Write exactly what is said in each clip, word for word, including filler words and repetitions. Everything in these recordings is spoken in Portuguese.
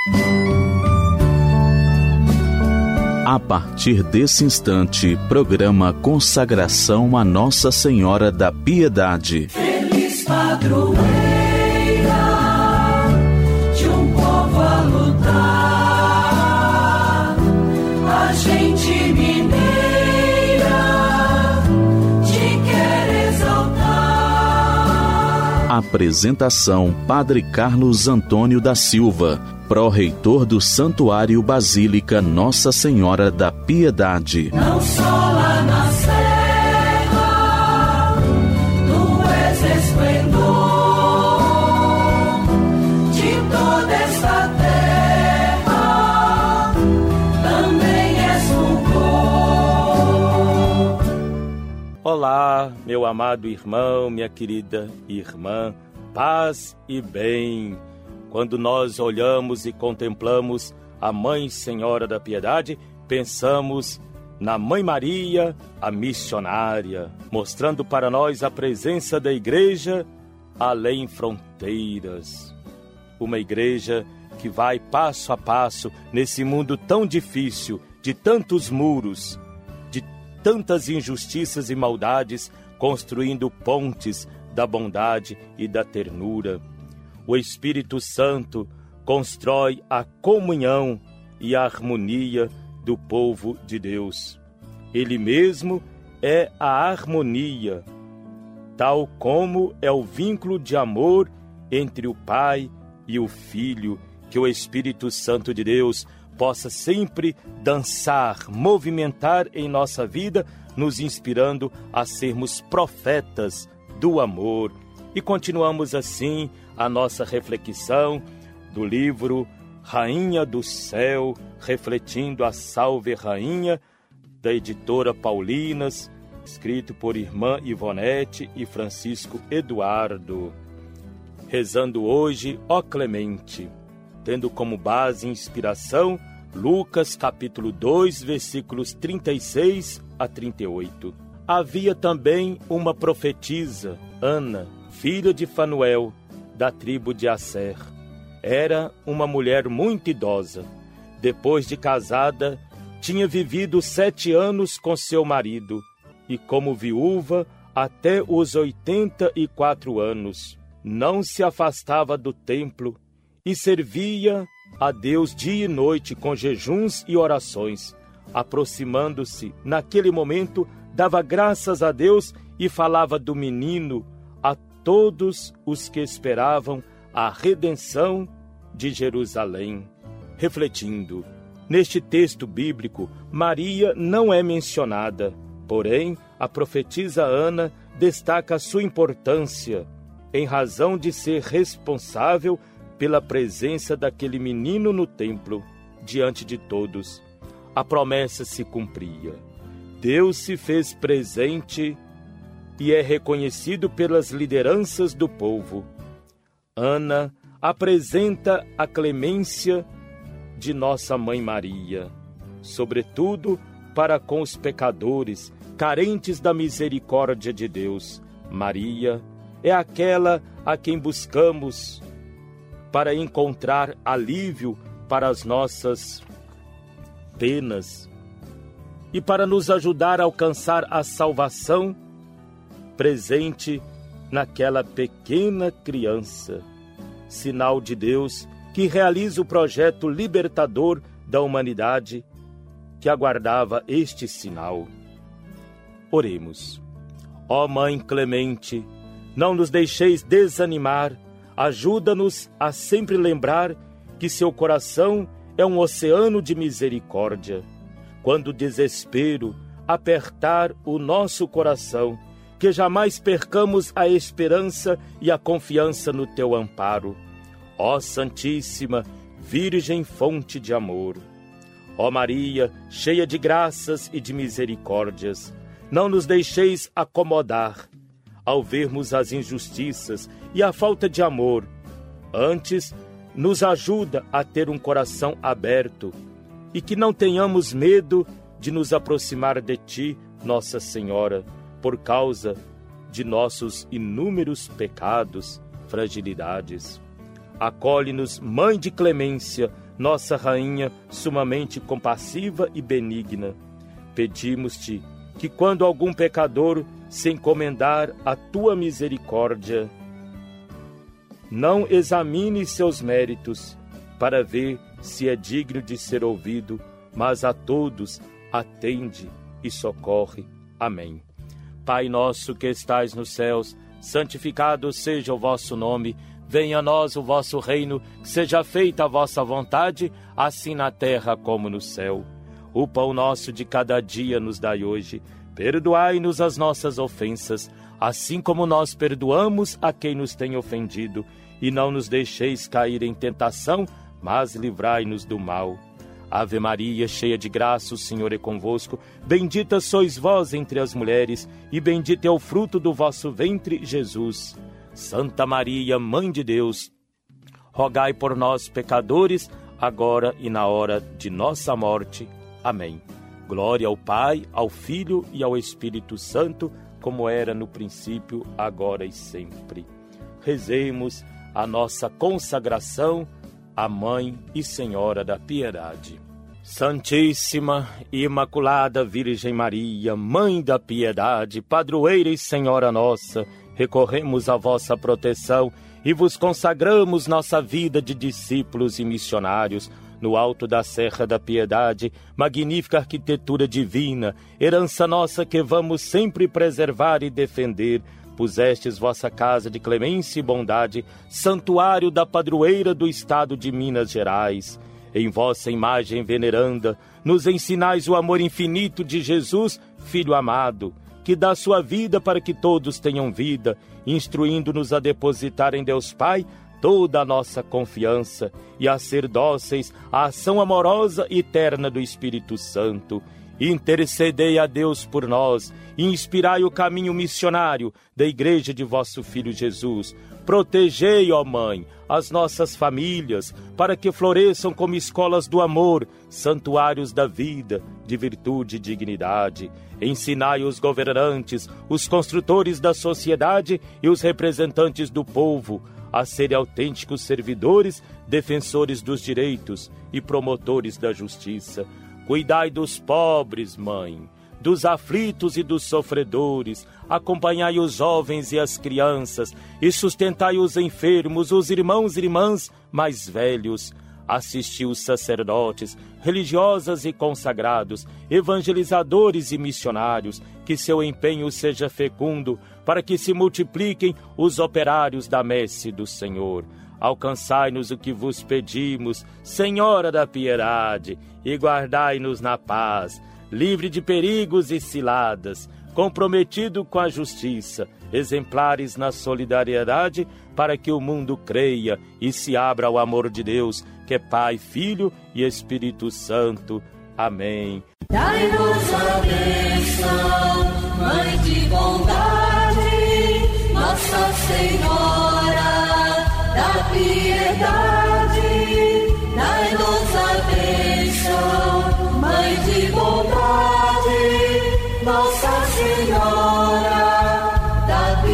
A partir desse instante, programa Consagração a Nossa Senhora da Piedade. Feliz padroeira de um povo a lutar, a gente mineira te quer exaltar. Apresentação: Padre Carlos Antônio da Silva, pró-reitor do Santuário Basílica Nossa Senhora da Piedade. Não só lá na serra, tu és esplendor de toda esta terra, também és fulgor. Olá, meu amado irmão, minha querida irmã, paz e bem. Quando nós olhamos e contemplamos a Mãe Senhora da Piedade, pensamos na Mãe Maria, a missionária, mostrando para nós a presença da Igreja além fronteiras. Uma Igreja que vai passo a passo nesse mundo tão difícil, de tantos muros, de tantas injustiças e maldades, construindo pontes da bondade e da ternura. O Espírito Santo constrói a comunhão e a harmonia do povo de Deus. Ele mesmo é a harmonia, tal como é o vínculo de amor entre o Pai e o Filho. Que o Espírito Santo de Deus possa sempre dançar, movimentar em nossa vida, nos inspirando a sermos profetas do amor. E continuamos assim a nossa reflexão do livro Rainha do Céu, refletindo a Salve Rainha, da editora Paulinas, escrito por irmã Ivonete e Francisco Eduardo. Rezando hoje, ó Clemente, tendo como base e inspiração Lucas capítulo dois, versículos trinta e seis a trinta e oito. Havia também uma profetisa, Ana, filha de Fanuel, da tribo de Asser. Era uma mulher muito idosa. Depois de casada, tinha vivido sete anos com seu marido, e como viúva até os oitenta e quatro anos. Não se afastava do templo e servia a Deus dia e noite com jejuns e orações. Aproximando-se, naquele momento, dava graças a Deus e falava do menino a todos os que esperavam a redenção de Jerusalém. Refletindo, neste texto bíblico, Maria não é mencionada, porém, a profetisa Ana destaca a sua importância, em razão de ser responsável pela presença daquele menino no templo, diante de todos. A promessa se cumpria. Deus se fez presente e é reconhecido pelas lideranças do povo. Ana apresenta a clemência de nossa Mãe Maria, sobretudo para com os pecadores, carentes da misericórdia de Deus. Maria é aquela a quem buscamos para encontrar alívio para as nossas penas e para nos ajudar a alcançar a salvação presente naquela pequena criança, sinal de Deus que realiza o projeto libertador da humanidade que aguardava este sinal. Oremos. Ó Mãe clemente, não nos deixeis desanimar, ajuda-nos a sempre lembrar que seu coração é um oceano de misericórdia. Quando o desespero apertar o nosso coração, que jamais percamos a esperança e a confiança no teu amparo. Ó Santíssima Virgem fonte de amor. Ó Maria, cheia de graças e de misericórdias, não nos deixeis acomodar ao vermos as injustiças e a falta de amor. Antes, nos ajuda a ter um coração aberto e que não tenhamos medo de nos aproximar de Ti, Nossa Senhora, por causa de nossos inúmeros pecados, fragilidades. Acolhe-nos, Mãe de clemência, nossa Rainha sumamente compassiva e benigna, pedimos-te que quando algum pecador se encomendar à tua misericórdia, não examine seus méritos para ver se é digno de ser ouvido, mas a todos atende e socorre. Amém. Pai nosso que estais nos céus, santificado seja o vosso nome. Venha a nós o vosso reino, que seja feita a vossa vontade, assim na terra como no céu. O pão nosso de cada dia nos dai hoje. Perdoai-nos as nossas ofensas, assim como nós perdoamos a quem nos tem ofendido. E não nos deixeis cair em tentação, mas livrai-nos do mal. Ave Maria, cheia de graça, o Senhor é convosco. Bendita sois vós entre as mulheres, e bendito é o fruto do vosso ventre, Jesus. Santa Maria, Mãe de Deus, rogai por nós, pecadores, agora e na hora de nossa morte. Amém. Glória ao Pai, ao Filho e ao Espírito Santo, como era no princípio, agora e sempre. Rezemos a nossa consagração à Mãe e Senhora da Piedade. Santíssima e Imaculada Virgem Maria, Mãe da Piedade, Padroeira e Senhora nossa, recorremos à vossa proteção e vos consagramos nossa vida de discípulos e missionários no alto da Serra da Piedade, magnífica arquitetura divina, herança nossa que vamos sempre preservar e defender. Pusestes vossa casa de clemência e bondade, santuário da padroeira do estado de Minas Gerais. Em vossa imagem veneranda, nos ensinais o amor infinito de Jesus, Filho amado, que dá sua vida para que todos tenham vida, instruindo-nos a depositar em Deus Pai toda a nossa confiança e a ser dóceis à ação amorosa e eterna do Espírito Santo. Intercedei a Deus por nós e inspirai o caminho missionário da Igreja de vosso Filho Jesus. Protegei, ó Mãe, as nossas famílias, para que floresçam como escolas do amor, santuários da vida, de virtude e dignidade. Ensinai os governantes, os construtores da sociedade e os representantes do povo a serem autênticos servidores, defensores dos direitos e promotores da justiça. Cuidai dos pobres, Mãe, dos aflitos e dos sofredores, acompanhai os jovens e as crianças, e sustentai os enfermos, os irmãos e irmãs mais velhos. Assisti os sacerdotes, religiosas e consagrados, evangelizadores e missionários, que seu empenho seja fecundo, para que se multipliquem os operários da messe do Senhor. Alcançai-nos o que vos pedimos, Senhora da Piedade, e guardai-nos na paz, livre de perigos e ciladas, comprometido com a justiça, exemplares na solidariedade, para que o mundo creia e se abra ao amor de Deus, que é Pai, Filho e Espírito Santo. Amém. Dai-nos a bênção, Mãe de bondade, Nossa Senhora da Piedade. Dai-nos a bênção, Mãe de bondade, Nossa Senhora da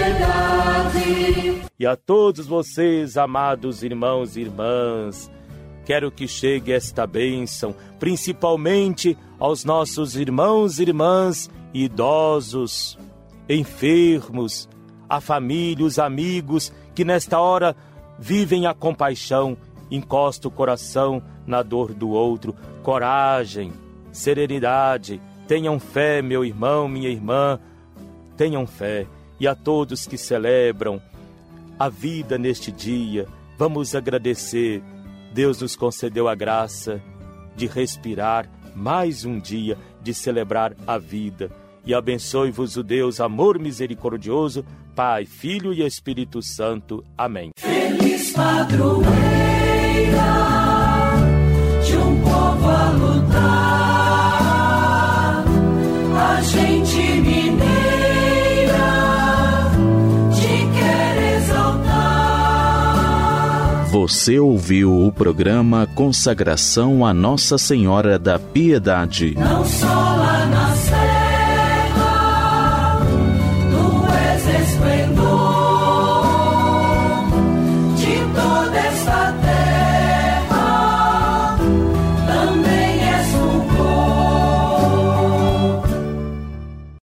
Piedade. E a todos vocês, amados irmãos e irmãs, quero que chegue esta bênção, principalmente aos nossos irmãos e irmãs idosos, enfermos, a família, os amigos que nesta hora vivem a compaixão. Encosta o coração na dor do outro. Coragem, serenidade, tenham fé, meu irmão, minha irmã, tenham fé. E a todos que celebram a vida neste dia, vamos agradecer. Deus nos concedeu a graça de respirar mais um dia, de celebrar a vida. E abençoe-vos o Deus, amor misericordioso, Pai, Filho e Espírito Santo. Amém. Feliz padroeira de um povo a lutar, a gente mineira te quer exaltar. Você ouviu o programa Consagração a Nossa Senhora da Piedade. Não só lá na Sé